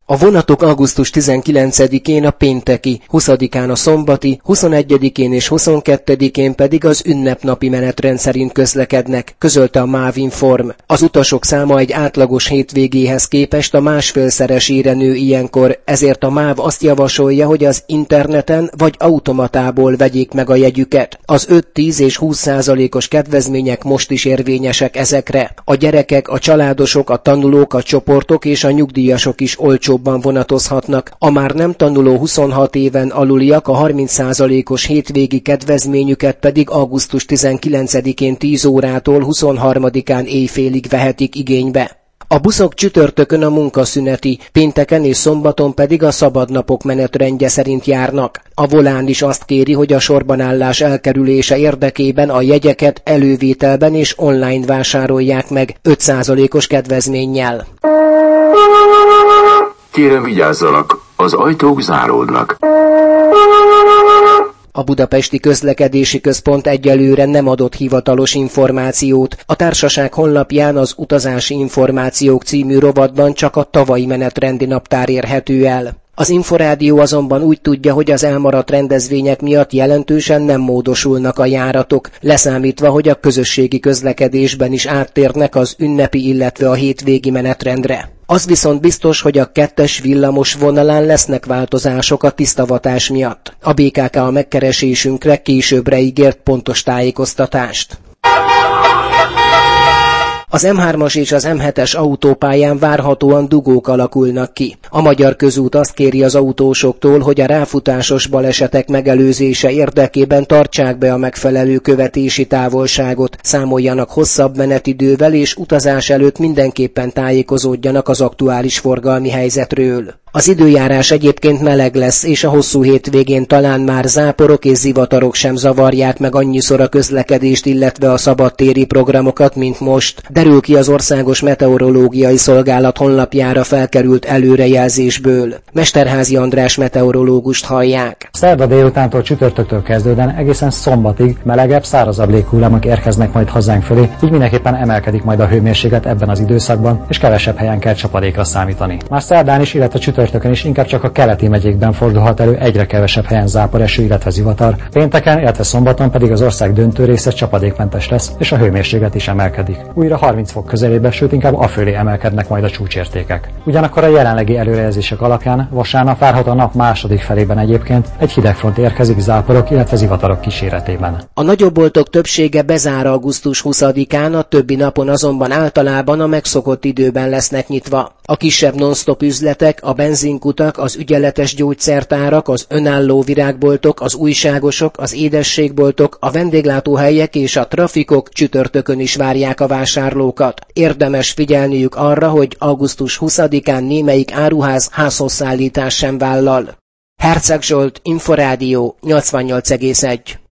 A vonatok augusztus 19-én a pénteki, 20-án a szombati, 21-én és 22-én pedig az ünnepnapi menetrend szerint közlekednek, közölte a MÁV Inform. Az utasok száma egy átlagos hétvégéhez képest a másfélszeresére nő ilyenkor, ezért a MÁV azt javasolja, hogy az interneten vagy automatából vegyék meg a jegyüket. Az 5-10 és 20%-os kedvezmények most is érvényesek ezekre. A gyerekek, a családosok, a tanulók, a csoportok és a nyugdíjasok is olcsóbban vonatozhatnak. A már nem tanuló 26 éven aluliak a 30%-os hétvégi kedvezményüket pedig augusztus 19-én 10 órától 23-án éjfélig vehetik igénybe. A buszok csütörtökön a munkaszüneti, pénteken és szombaton pedig a szabadnapok menetrendje szerint járnak. A Volán is azt kéri, hogy a sorbanállás elkerülése érdekében a jegyeket elővételben és online vásárolják meg 5%-os kedvezménnyel. Kérem, vigyázzanak, az ajtók záródnak. A Budapesti Közlekedési Központ egyelőre nem adott hivatalos információt. A társaság honlapján az Utazási Információk című rovatban csak a tavalyi menetrendi naptár érhető el. Az Inforádió azonban úgy tudja, hogy az elmaradt rendezvények miatt jelentősen nem módosulnak a járatok, leszámítva, hogy a közösségi közlekedésben is áttérnek az ünnepi, illetve a hétvégi menetrendre. Az viszont biztos, hogy a 2-es villamos vonalán lesznek változások a tisztavatás miatt. A BKK a megkeresésünkre későbbre ígért pontos tájékoztatást. Az M3-as és az M7-es autópályán várhatóan dugók alakulnak ki. A Magyar Közút azt kéri az autósoktól, hogy a ráfutásos balesetek megelőzése érdekében tartsák be a megfelelő követési távolságot, számoljanak hosszabb menetidővel és utazás előtt mindenképpen tájékozódjanak az aktuális forgalmi helyzetről. Az időjárás egyébként meleg lesz, és a hosszú hétvégén talán már záporok és zivatarok sem zavarják meg annyiszor a közlekedést, illetve a szabadtéri programokat, mint most. Derül ki az Országos Meteorológiai Szolgálat honlapjára felkerült előrejelzésből. Mesterházy András meteorológust hallják. Szerda délutántól csütörtöktől kezdődően egészen szombatig melegebb, szárazabb léghullámok érkeznek majd hazánk fölé, így mindenképpen emelkedik majd a hőmérséklet ebben az időszakban, és kevesebb helyen kell csapadékra számítani. Már szerdán is, illetve csütörtökön is inkább csak a keleti megyékben fordulhat elő egyre kevesebb helyen záporeső, illetve zivatar. Pénteken, illetve szombaton pedig az ország döntő része csapadékmentes lesz, és a hőmérséklet is emelkedik. Újra 30 fok közelébe, sőt inkább afölé emelkednek majd a csúcsértékek. Ugyanakkor a jelenlegi előrejelzések alapján vasárnap várható a nap második felében egyébként egy hidegfront érkezik záporok, illetve zivatarok kíséretében. A nagyobb boltok többsége bezár augusztus 20-án, a többi napon azonban általában a megszokott időben lesznek nyitva. A kisebb non-stop üzletek, a benzinkutak, az ügyeletes gyógyszertárak, az önálló virágboltok, az újságosok, az édességboltok, a vendéglátóhelyek és a trafikok csütörtökön is várják a vásárlókat. Érdemes figyelniük arra, hogy augusztus 20-án némelyik áruház házhozszállítás sem vállal. Herceg Zsolt, Inforádió 88,1.